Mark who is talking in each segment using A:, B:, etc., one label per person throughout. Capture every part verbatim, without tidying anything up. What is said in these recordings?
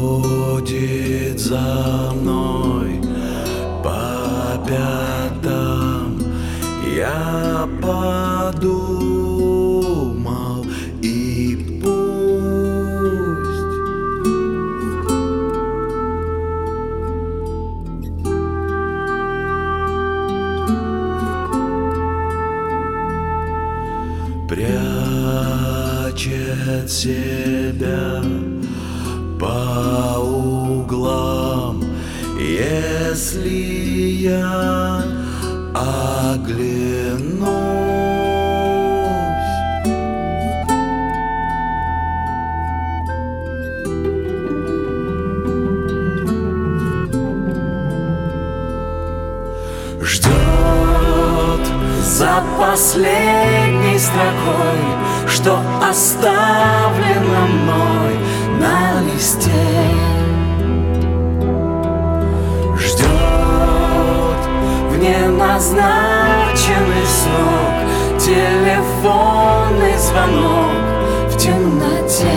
A: ходит за мной по пятам. Я подумал, и пусть. Прячет себя по углам, если я оглянусь. Ждет за последней строкой, что оставлено мной на листе. Ждет в неназначенный срок телефонный звонок в темноте.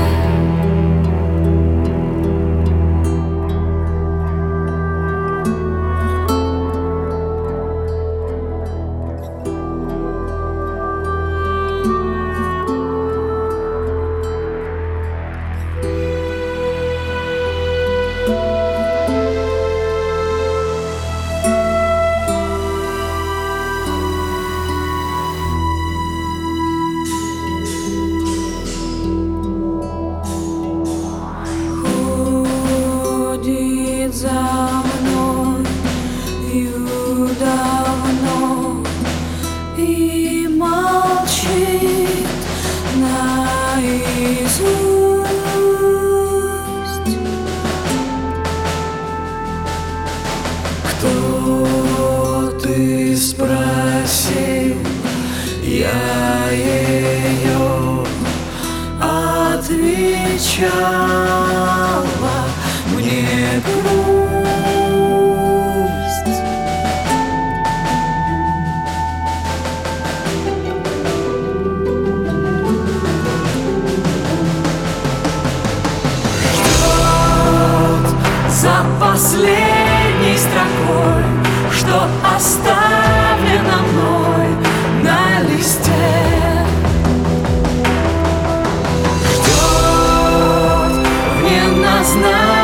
A: За мною давно и молчит наизусть. Кто ты, спросил я ее, отвечала мне грусть. Ждет за последней строкой, что оставлено мной на листе. Ждет в неназначенный